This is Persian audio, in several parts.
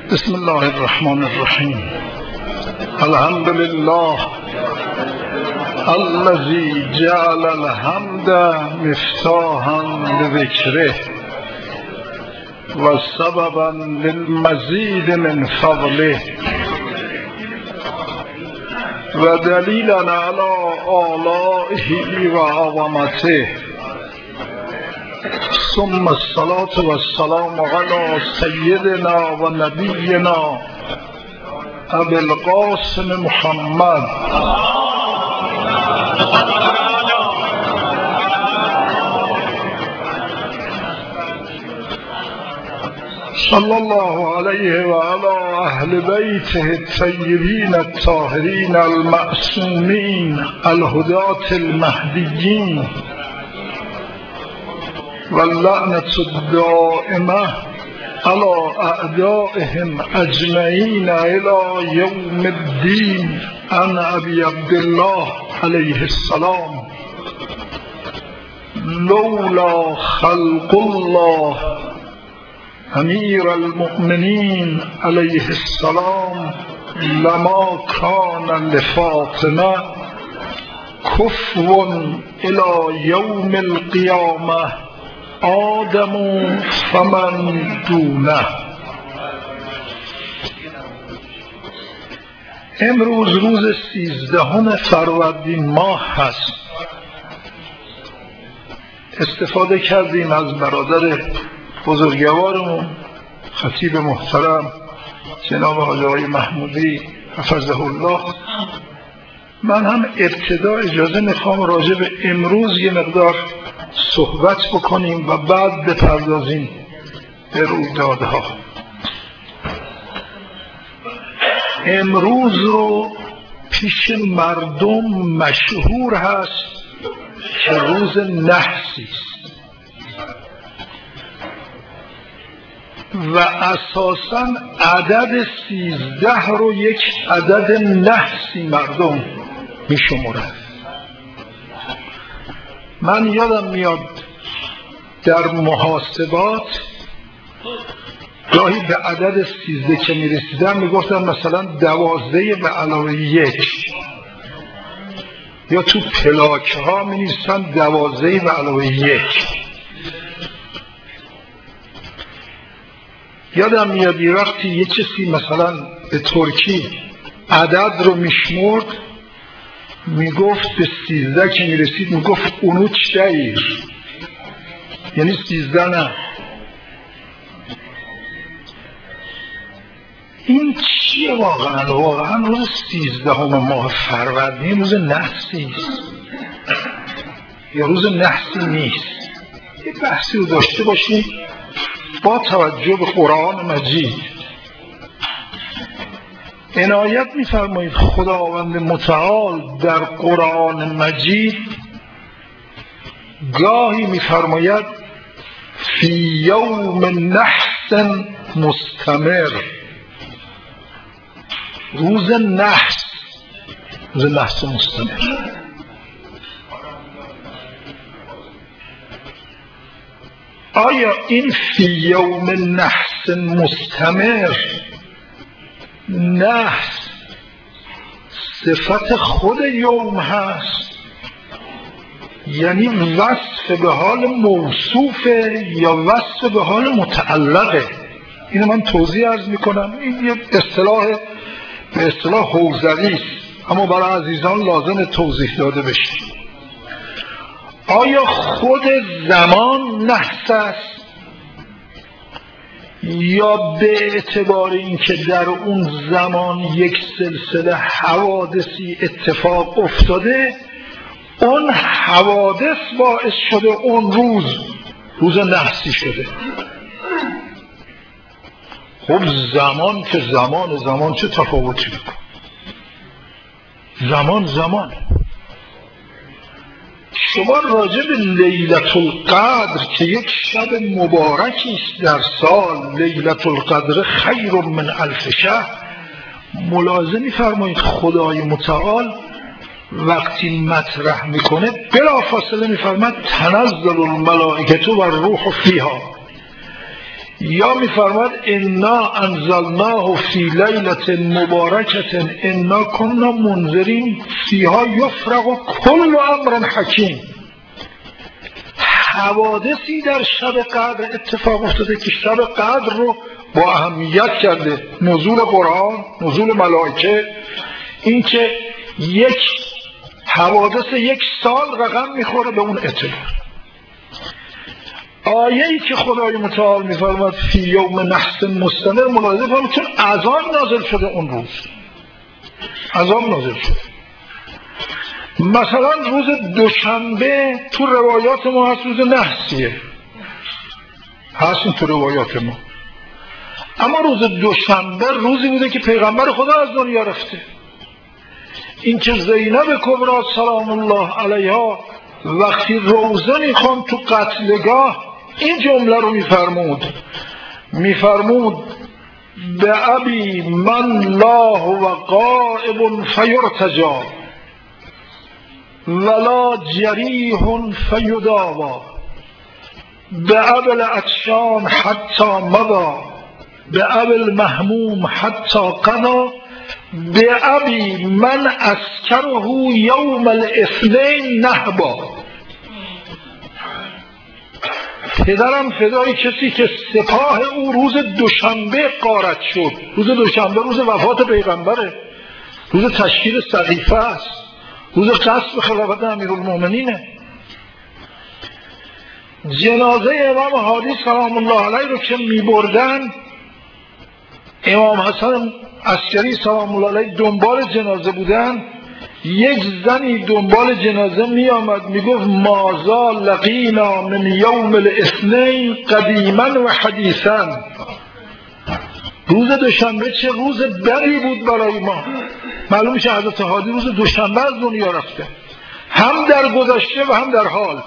بسم الله الرحمن الرحیم. الحمد لله الذي جعل الحمد مفتاحا لذکره و سببا للمزید من فضله و دلیلا علی آلائه و عظمته، ثم الصلاة والسلام على سيدنا و نبینا ابی القاسم محمد صلی الله علیه و علی اهل بیته الطیبین الطاهرین المعصومین الهداة المهدیین واللعنة الدائمة على أعدائهم أجمعين إلى يوم الدين. عن أبي عبد الله عليه السلام: لولا خلق الله أمير المؤمنين عليه السلام لما كان لفاطمة كفو إلى يوم القيامة آدم فمن دونه. امروز روز 13 فروردین ماه هست. استفاده کردیم از برادر بزرگوارمون خطیب محترم جناب حاج آقای محمودی حفظه الله. من هم ابتدا اجازه میخوام راجع به امروز یه مقدار صحبت بکنیم و بعد بپردازیم به رویدادها. امروز رو پیش مردم مشهور هست که روز نحسی است و اساساً عدد 13 رو یک عدد نحسی مردم میشمرند. من یادم میاد در محاسبات گاهی به عدد 13 که میرسیدن میگفتن مثلا 12 به علاوه 1، یا تو پلاک ها مینویسن 12 به علاوه 1. یادم میاد یه وقتی یه کسی مثلا به ترکی عدد رو میشمرد، میگفت به 13 که میرسید میگفت اونوچ دایر، یعنی 13 نه. این چیه واقعا؟ واقعا روز 13 ماه فروردین روز نحسی است یا روز نحسی نیست؟ یه بحثی رو داشته باشیم با توجه به قرآن مجید. عنایت می‌فرمایید خداوند متعال در قرآن مجید گاهی می‌فرماید فی یوم نحس مستمر، روز نحس مستمر. آیا این فی یوم نحس مستمر نحس صفت خود یوم هست، یعنی وصف به حال موصوفه یا وصف به حال متعلقه؟ اینو من توضیح عرض میکنم. این یک به اصطلاح حوزوی است، اما برای عزیزان لازم توضیح داده بشه. آیا خود زمان نحس است یا به اعتبار اینکه در اون زمان یک سلسله حوادثی اتفاق افتاده، اون حوادث باعث شده اون روز نحسی شده؟ خب زمان که زمان چه تفاوتی میکنه؟ زمان شما راجع به لیلة القدر که یک شب مبارکی است در سال، لیلة القدر خیر من الف شهر، ملاحظه فرمایید خدای متعال وقتی مطرح میکنه بلافاصله میفرماید تنزل الملائکه و الروح فیها. یا میفرماد انا انزلناه فی لیلة مبارکة انا کنا منذرین فیها یفرق کل امر حکیم. حوادثی در شب قدر اتفاق افتاده که شب قدر رو با اهمیت کرده. نزول قرآن، نزول ملائکه، این که یک حوادث یک سال رقم میخوره به اون اعتبار. آیه‌ای که خدای متعال میفرماد فی یوم نحس مستمر، ملاحظه کنید چون عذاب نازل شده اون روز، عذاب نازل شده. مثلا روز دوشنبه تو روایات ما هست روز نحسیه، هست این تو روایات ما، اما روز دوشنبه روزی بوده که پیغمبر خدا از دنیا رفته. این که زینب کبری سلام الله علیها وقتی روزه میخوان تو قتلگاه این جمله رو میفرمود به ابی من لا هو قائب فیرتجا ولا جریح فیداوا به ابی العطشان حتی مضا به ابی المهموم حتی قضا به ابی من اسکره یوم الاثنین نهبا. پدرم فدای کسی که سپاه او روز دوشنبه غارت شد. روز دوشنبه روز وفات پیغمبره، روز تشکیل سقیفه است، روز قصد خلافت امیرالمومنینه. جنازه امام هادی سلام الله علیه رو که می بردن، امام حسن عسکری سلام الله علیه دنبال جنازه بودن. یک زنی دنبال جنازه می آمد می گفت مازا لقینا من یوم الاثنین قدیما و حدیثا. روز دوشنبه چه روز بدی بود برای ما. معلوم میشه حضرت هادی روز دوشنبه از دنیا رفته، هم در گذشته و هم در حال.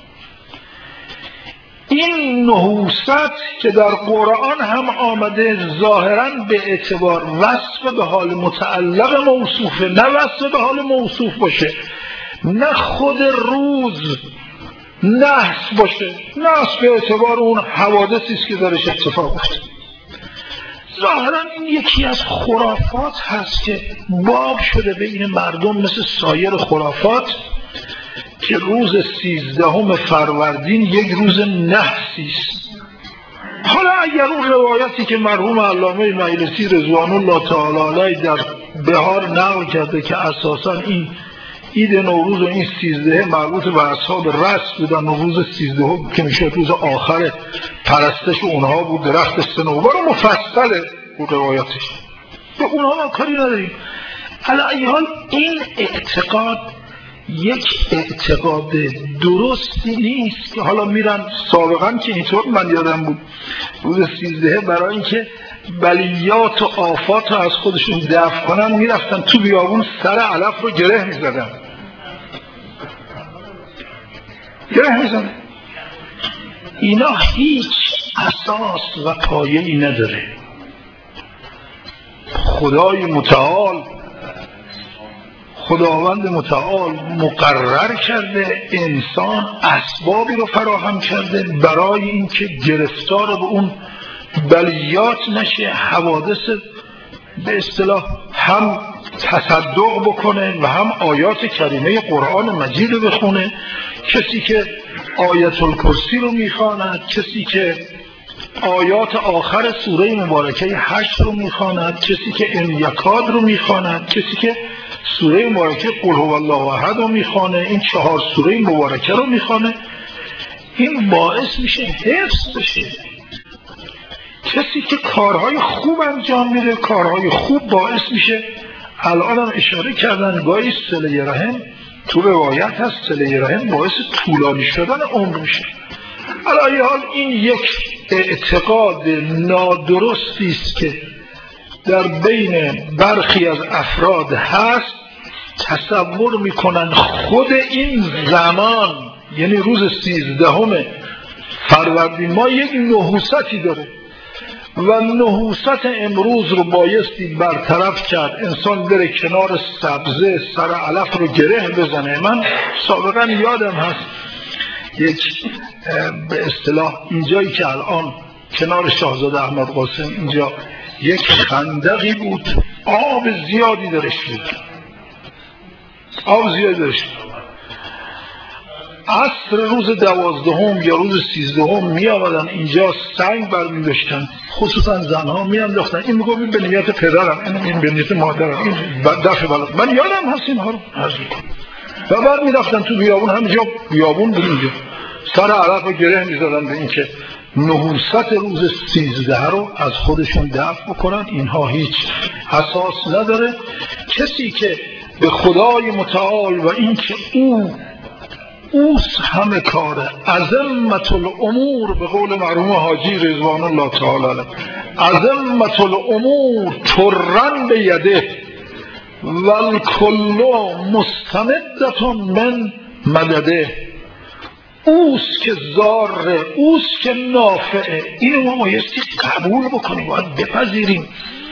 این نحوست که در قرآن هم آمده ظاهراً به اعتبار وصف به حال متعلق موصوفه، نه وصف به حال موصوف باشه، نه خود روز نحس باشه. نحس به اعتبار اون حوادثی است که درش اتفاق افتاده. ظاهراً این یکی از خرافات هست که باب شده بین مردم مثل سایر خرافات که روز 13 فروردین یک روز نحسی است. حالا اگر اون روایتی که مرحوم علامه مجلسی رضوان الله تعالی علیه در بهار نقل کرده که اساساً این عید نوروز و این 13 مربوط به اصحاب رس بودن و روز 13 که میشه روز آخر پرستش اونها بود، درخت صنوبر مفصله اون روایتش، به اونها ما کاری نداریم. علی حال این اعتقاد یک اعتقاد درستی نیست که حالا میرن سابقا که اینطور من یادم بود روز 13 برای اینکه بلیات و آفات رو از خودشون دفع کنن میرفتن تو بیابون سر علف رو گره میزدن. اینا هیچ اساس و پایه‌ای نداره. خدای متعال، خداوند متعال مقرر کرده، انسان اسبابی رو فراهم کرده برای اینکه گرفتار به اون بلیات نشه، حوادث به اصطلاح هم تصدق بکنه و هم آیات کریمه قرآن مجید رو بخونه. کسی که آیت الکرسی رو میخواند، کسی که آیات آخر سوره مبارکه 8 رو میخواند، کسی که ان یکاد رو میخواند، کسی که سوره مبارکه قل هو الله احد رو میخوانه، این 4 سوره مبارکه رو میخوانه، این باعث میشه حفظ بشه. کسی که کارهای خوب انجام میده، کارهای خوب باعث میشه. الان هم اشاره کردن گاهی صله رحم تو روایت هست، صله رحم باعث طولانی شدن عمر میشه. علی حال این یک اعتقاد نادرستی است که در بین برخی از افراد هست. تصور میکنن خود این زمان، یعنی روز 13 فروردین ما یک نحوستی داره و نحوست امروز رو بایستی برطرف کرد. انسان بره کنار سبزه سر علف رو گره بزنه. من سابقا یادم هست یک به اصطلاح اینجایی که الان کنار شاهزاده احمد قاسم اینجا یک خندقی بود، آب زیادی درش بود، آب زیادی درش بود. عصر روز 12 یا روز 13 می آمدن اینجا سنگ برمی داشتن، خصوصا زنها می انداختن. این میگه به نیت پدرم، این به نیت مادرم، این دفع بلد. من یادم هست اینها رو و بعد می رفتن تو بیابون، همینجا بیابون بود اینجا، سر عرق رو گره می زدن به این که نحوست روز 13 رو از خودشون دفع بکنن. اینها هیچ اساس نداره. کسی که به خدای متعال و این که اوست همه کاره، عظمت الامور، به قول مرحوم حاجی رضوان الله تعالی علیه، عظمت الامور ترن به یده والکل مستمدة من مدده. اوست که ضاره، اوست که نافعه. اینو ما بایستی قبول بکنیم، باید بپذیریم.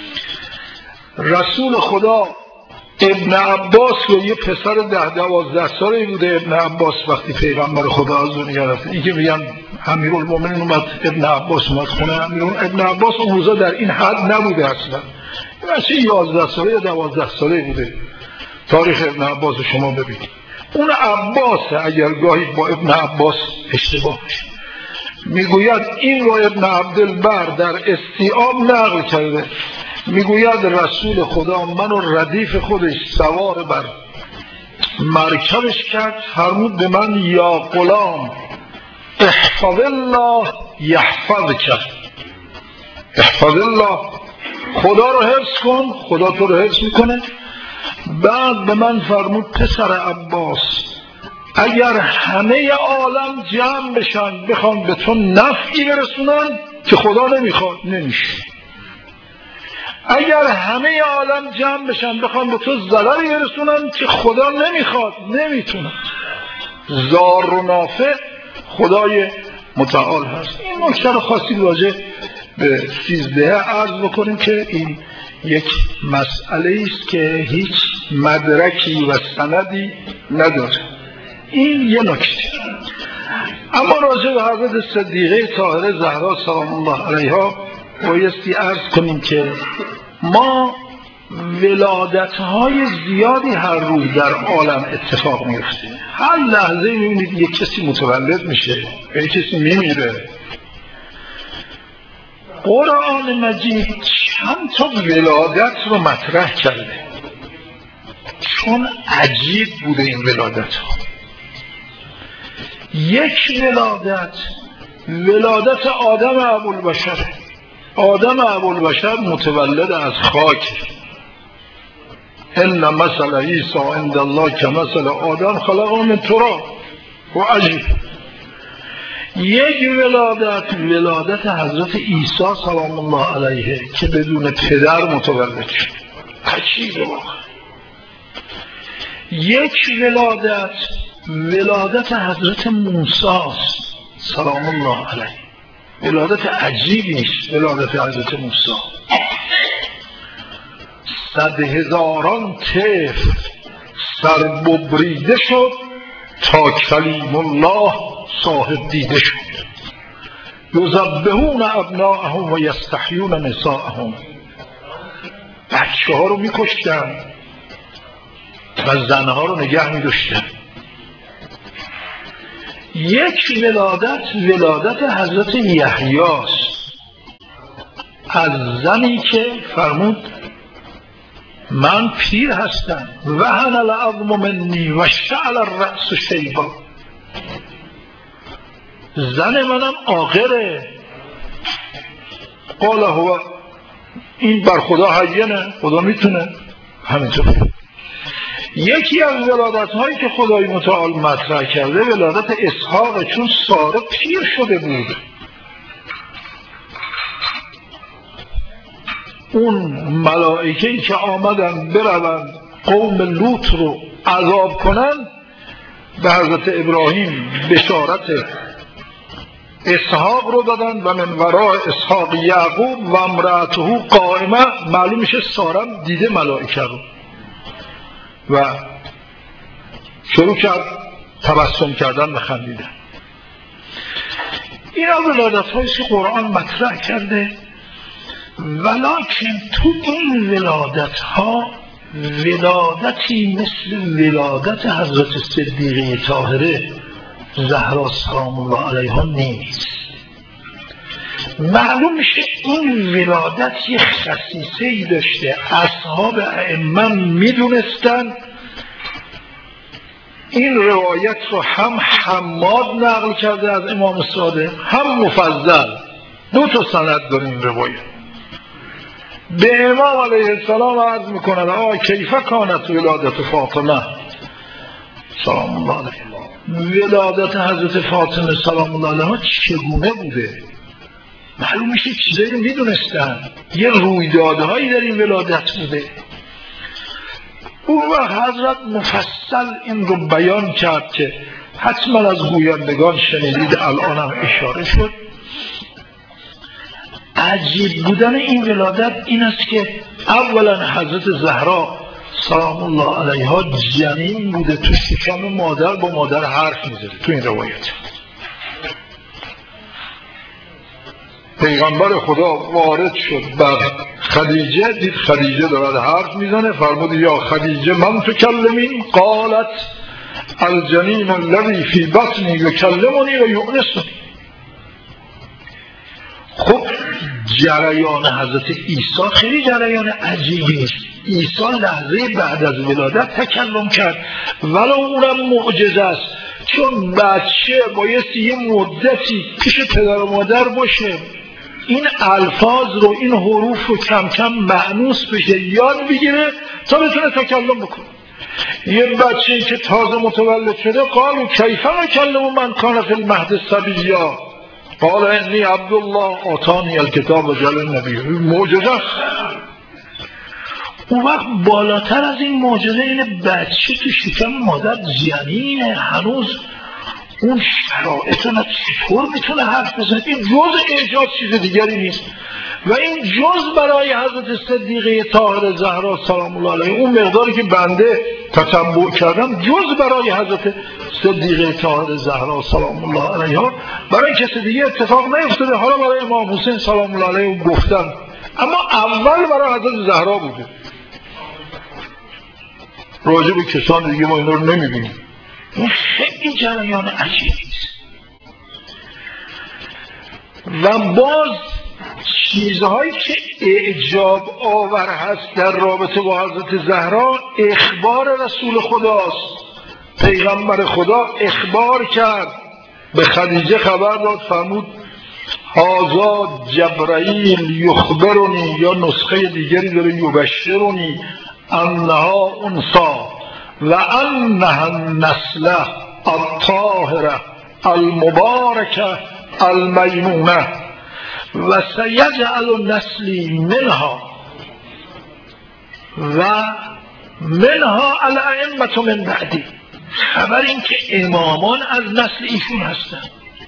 رسول خدا ابن عباس و یه پسر 10-12 ساله بوده. ابن عباس وقتی پیغمبر خدا از دنیا رفت، این که میگن امیرالمومنین اومد، ابن عباس اومد خونه ابن عباس اون روزا در این حد نبوده اصلا. بچه 11 ساله یا 12 ساله بوده. تاریخ ابن عباس رو شما ببینید. اون عباسه، اگر گاهی با ابن عباس اشتباه بشه. میگوید این رو ابن عبدالبر در استیعاب نقل کرده، میگوید رسول خدا منو ردیف خودش سوار بر مرکبش کرد، فرمود به من یا غلام احفظ الله یحفظک، احفظ الله، خدا رو حفظ کن خدا تو رو حفظ میکنه. بعد به من فرمود پسر عباس اگر همه عالم جمع بشن بخوان به تو نفعی برسونن که خدا نمیخواد، نمیشه. اگر همه عالم جمع بشن بخوان به تو ضرری برسونن که خدا نمیخواد، نمیتونن. ضار و نافع خدای متعال هست. این نکته رو خواستیم راجع به 13 عرض بکنیم که این یک مسئله است که هیچ مدرکی و سندی نداره. این یه نکته. اما راجع به حضرت صدیقه طاهره زهرا سلام الله علیها بایستی عرض کنیم که ما ولادت‌های زیادی هر روز در عالم اتفاق میفته. هر لحظه میبینید یک کسی متولد میشه، یک کسی میمیره. قرآن مجید چند تا ولادت رو مطرح کرده چون عجیب بوده این ولادت ها. یک ولادت آدم ابوالبشر. آدم ابوالبشر متولد از خاک. ان مثل عیسی عند الله کمثل آدم خلقه من تراب. و عجیب. یک ولادت حضرت عیسی سلام الله علیه که بدون پدر متولد شد. عجیبه واقعا. یک ولادت حضرت موسی سلام الله علیه. ولادت عجیبی است ولادت حضرت موسی. 100,000 طفل سر ببریده شد تا کلیم الله صاحب دیده شد. یذبحون ابناءهم و یستحیون نساءهم. بچه ها رو میکشتن و زنها رو نگه میداشتن. یک ولادت حضرت یحیی است از زنی که فرمود من پیر هستم وهن العظم منی و شعل الرأس شیبا. زن منم عاقره. قال هو، این بر خدا هینه، خدا میتونه. همینطور یکی از ولادت هایی که خدای متعال مطرح کرده ولادت اسحاق، چون ساره پیر شده بود. اون ملائکه‌ای که آمدن برون قوم لوط رو عذاب کنن به حضرت ابراهیم بشارت اسحاق رو دادن و من وراء اسحاق یعقوب و امرأته قائمه. معلوم میشه ساره دیده ملائکه رو و شروع کرد تبسم کردن و خندیدن. اینا ولادت هاییست که قرآن مطرح کرده، ولکن تو این ولادت ها ولادتی مثل ولادت حضرت صدیقه طاهره زهرا سلام الله علیها نیست. معلوم میشه این ولادت یه خصیصه‌ای داشته. اصحاب ائمه میدونستن. این روایت رو هم حماد نقل کرده از امام صادق، هم مفضل. 2 سند داره این روایت. به امام علیه السلام عرض میکنن آقا کیف کانت ولادت فاطمه سلام الله علیها، ولادت حضرت فاطمه سلام الله علیها چگونه بوده؟ معلوم میشه چیزایی رو میدونستن، یه رویدادهایی در این ولادت بوده. اون وقت حضرت مفصل این رو بیان کرد که حتما از گویندگان شنیدید، الان هم اشاره شد. عجیب بودن این ولادت این است که اولا حضرت زهرا سلام الله علیها جنین بوده، تو شکم مادر با مادر حرف میزده. تو این روایت پیغمبر خدا وارد شد بر خدیجه، دید خدیجه دارد حرف میزنه، فرمود یا خدیجه من تکلمین؟ قالت الجنین الذی فی بطنی یکلمنی و یؤنسنی. خب جریان حضرت عیسی خیلی جریان عجیبی است. عیسی لحظه بعد از ولادت تکلم کرد، ولو اونم معجزه است، چون بچه بایستی یه مدتی پیش پدر و مادر باشه، این الفاظ رو، این حروف رو کم کم مأنوس بشه، یاد بگیره تا بتونه تکلم بکنه. یه بچه که تازه متولد شده قالوا کیف نکلم من کان فی المهد صبیا قال انی عبدالله آتانی الکتاب و جل النبی. معجزه است. اون وقت بالاتر از این معجزه اینه بچه تو شکم مادر جنینه، هنوز اون شرایط رو چطور میتونه حرف بزنه؟ این جز اعجاز چیز دیگری نیست. و این جز برای حضرت صدیقه طاهره زهرا سلام الله علیها، اون مقداری که بنده تتبع کردم، جز برای حضرت صدیقه طاهره زهرا سلام الله علیها برای کسی دیگه اتفاق نیفتاده. حالا برای امام حسین سلام الله علیه گفتن، اما اول برای حضرت زهرا بوده. راجع به کسان دیگه ما اینا رو نمیبینیم. این خیلی جریان عجیبی است. و باز چیزهایی که اعجاب آور هست در رابطه با حضرت زهرا، اخبار رسول خداست. پیغمبر خدا اخبار کرد، به خدیجه خبر داد، فرمود هذا جبرائیل یخبرنی، یا نسخه دیگری داره یبشرنی انها انثی و انها النسله الطاهره المبارکه المیمونه و سیجعل نسلی منها و منها الائمه من بعدی. خبر این که امامان از نسل ایشون هستن.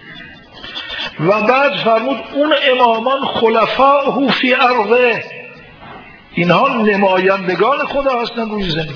و بعد فرمود اون امامان خلفاء فی ارضه، اینها نمایندگان خدا هستن روی زمین.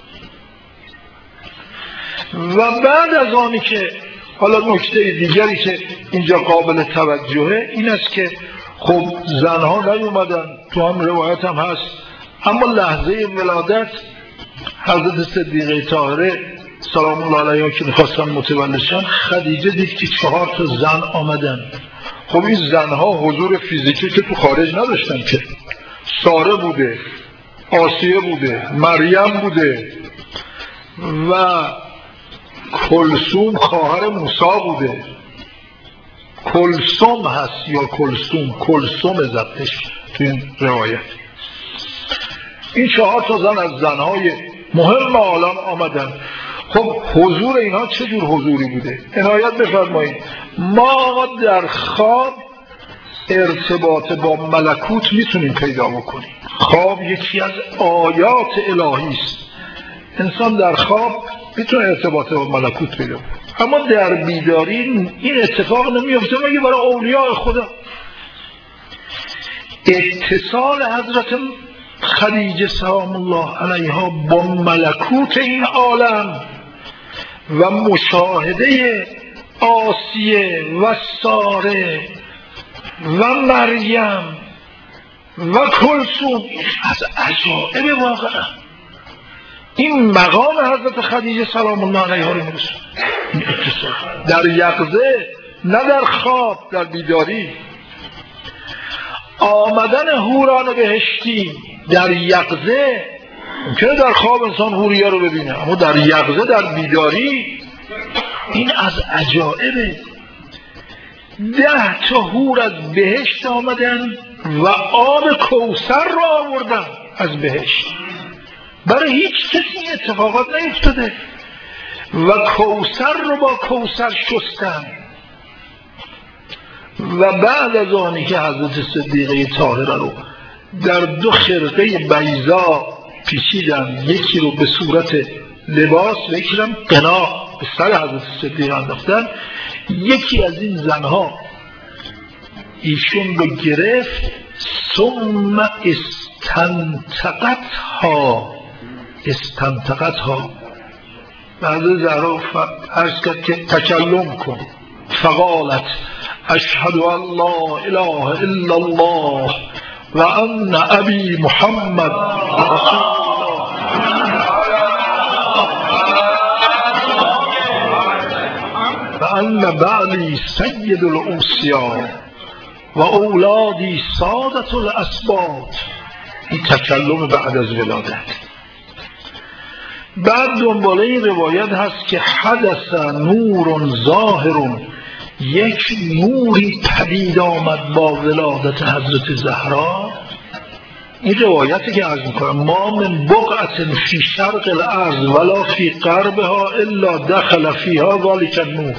و بعد از آنی که حالا نکته دیگری که اینجا قابل توجهه این است که خب زنها نیومدن، تو هم روایت هم هست، اما لحظه ولادت حضرت صدیقه طاهره سلام الله علیها که میخواستن متولد شن، خدیجه دید که 4 زن آمدن. خب این زنها حضور فیزیکی که تو خارج نداشتن، که ساره بوده، آسیه بوده، مریم بوده و کلثوم خواهر موسی بوده. کلثوم هست یا کلثوم ضبطش تو این روایت. این 4 زن از زنهای مهم عالم آمدن. خب حضور اینها چه جور حضوری بوده؟ عنایت بفرمایید. ما در خواب ارتباط با ملکوت میتونیم پیدا بکنیم. خواب یکی از آیات الهی است. انسان در خواب میتونه ارتباط با ملکوت پیدا کنه، اما در بیداری این اتفاق نمیفته مگه برای اولیاء خدا. اتصال حضرت خدیجه سلام الله علیها با ملکوت این عالم و مشاهده آسیه و ساره و مریم و کلثوم از عجائب واقعا این مقام حضرت خدیجه سلام الله علیها رو میرسه. در یقظه نه در خواب، در بیداری. آمدن حوران بهشتی در یقظه، ممکنه در خواب انسان حوریه رو ببینه، اما در یقظه در بیداری این از عجائبه. 10 تا حور از بهشت آمدن و آب کوثر را آوردن از بهشت. برای هیچ کسی اتفاقات نیفتاده و کوثر رو با کوثر شستن. و بعد از آنی که حضرت صدیقه طاهره رو در 2 خرقه بیضا پیچیدن، یکی رو به صورت لباس و یکی رو قنا به سر حضرت صدیقه انداختن، یکی از این زنها ایشون رو گرفت، ثم استنطقتها بعد زهرا عرض کرد که تکلم کن، فقالت اشهد ان لا اله الا الله و ان ابی محمد رسول الله و ان بعلی سید الاوصیا و اولادی سادة الاسباط. این تکلم بعد از ولادت. بعد دنباله این روایت هست که حدث نور ظاهر، یک نوری پدید آمد با ولادت حضرت زهرا. این روایتی که عرض میکنم، ما من بقعة فی شرق الارض ولا فی غربها الا دخل فیها ذلک النور.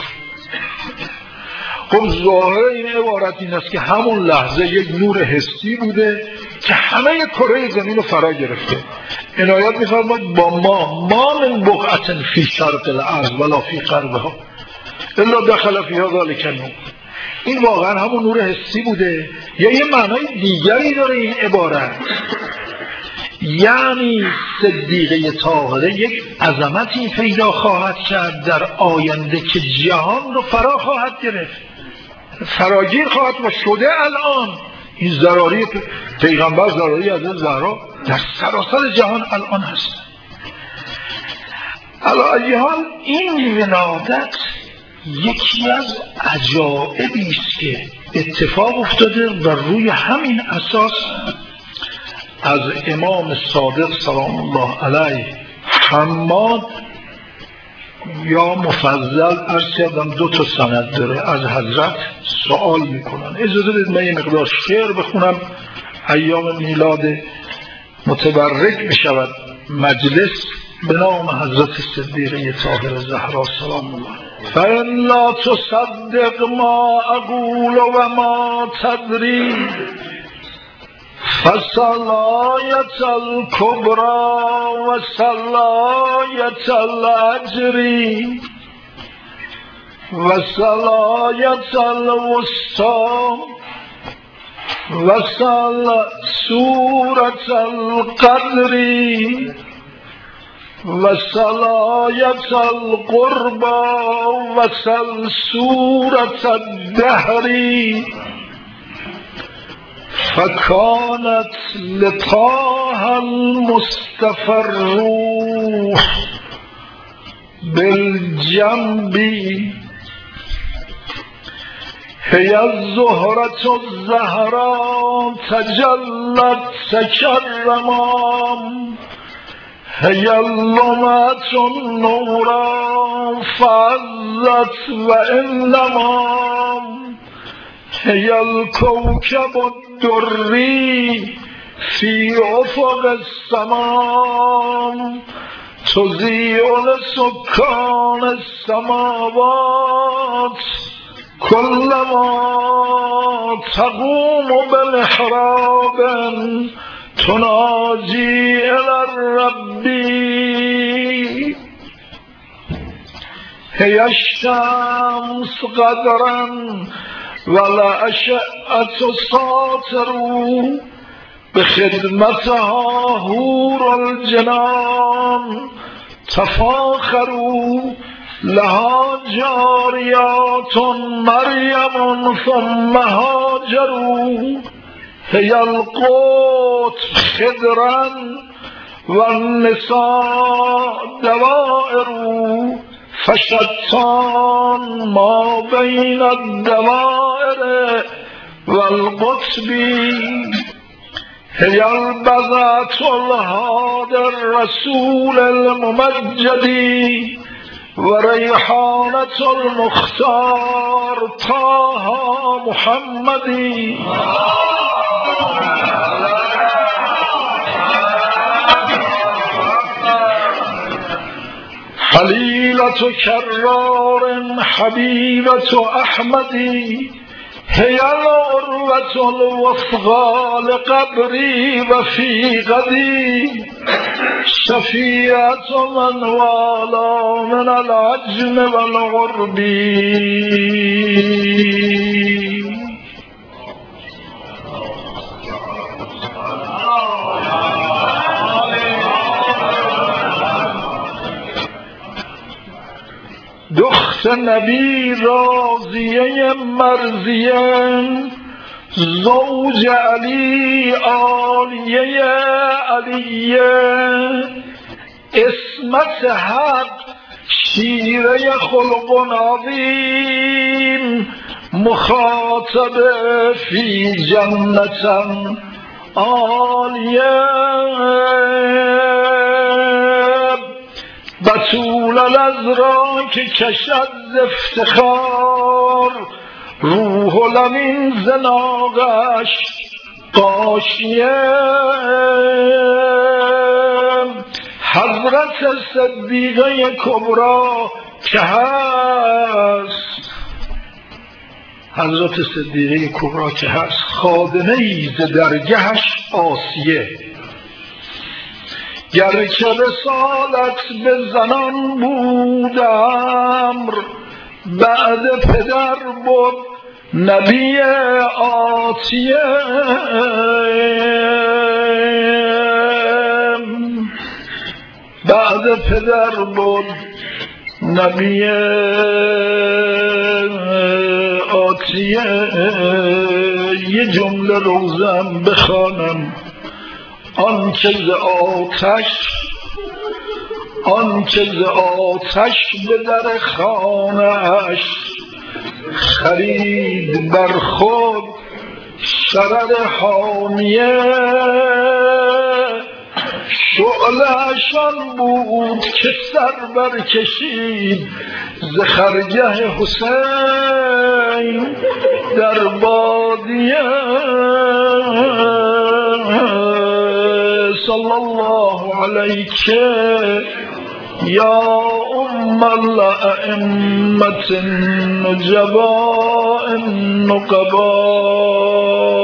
خب ظاهر این عبارت این است که همون لحظه یک نور حسی بوده که همه کره زمین رو فرا گرفته. عنایت می‌فرماید با ما من بقعة فی شرق الارض ولا فی غربها الا دخل فیها ذلک النور. این واقعا همون نور حسی بوده یا یه معنای دیگری داره این عبارت؟ یعنی صدیقه طاهره یک عظمتی پیدا خواهد کرد در آینده که جهان رو فرا خواهد گرفت، فراگیر خواهد و شده. الان این ضراری پیغمبر، ضراری از زهرا در سراسر جهان الان هست. علی حال این ولادت یکی از عجائبی است که اتفاق افتاده و روی همین اساس از امام صادق سلام الله علیه حماد یا مفضل عرض کردم 2 تا سند داره، از حضرت سوال میکنن. اجازه بدید من یه مقدار شعر بخونم، ایام میلاد متبرک بشود مجلس به نام حضرت صدیقه طاهره زهرا سلام الله. فإن لا تصدق ما اقول و ما تدری فصلایت الکبرى و صلایت الاجری و صلایت الوسطی و سورة القدری و صلایت القربى و سورة الدهری فكانت لطه المصطفى الروح بالجنب هي الزهرة الزهراء تجلت تكرما هي اللمعة النورا فعزت وإنما هي الكوكب الدري في أفق السماء تضيء لسكان السماوات كلما تقوم بمحراب تناجي إلى الرب هي الشمس قدرا ولا أشأت ساطر بخدمتها حور الجنان تفاخروا لها جاریات مریم ثم هاجروا هی القطب خضرا والنساء دوائر فشتان ما بین الدوائر والقطب هی البضعة الهادی الرسول الممجد و ریحانة المختار طه محمدی. خلیلة کرار حبیبة احمدی هی العروة الوثقى لقبری و فی غدی شفیعة من والا من العجم والغرب. دخت نبی راضیه مرضیه زوج علی عالیه علیه اسمت حق شیره خلق عظیم مخاطب فی جنة عالیه بطول الازرا که کشد ز افتخار روح الامین ز ناقش غاشیه حضرت صدیقه کبری که هست حضرت صدیقه کبری که هست خادمه ای ز درگهش آسیه گرچه رسالت به زنان بود امر بعد پدر بود نبی آتیه بعد پدر بود نبی آتیه. یه جمله روزم بخوانم آن که ز آتش به در خانه‌اش خرید بر خود شرر حامیه شعله‌شان بود که سر برکشید ز خرگه حسین در بادیه. صلی الله علیک یا ام الائمة النجباء النقباء.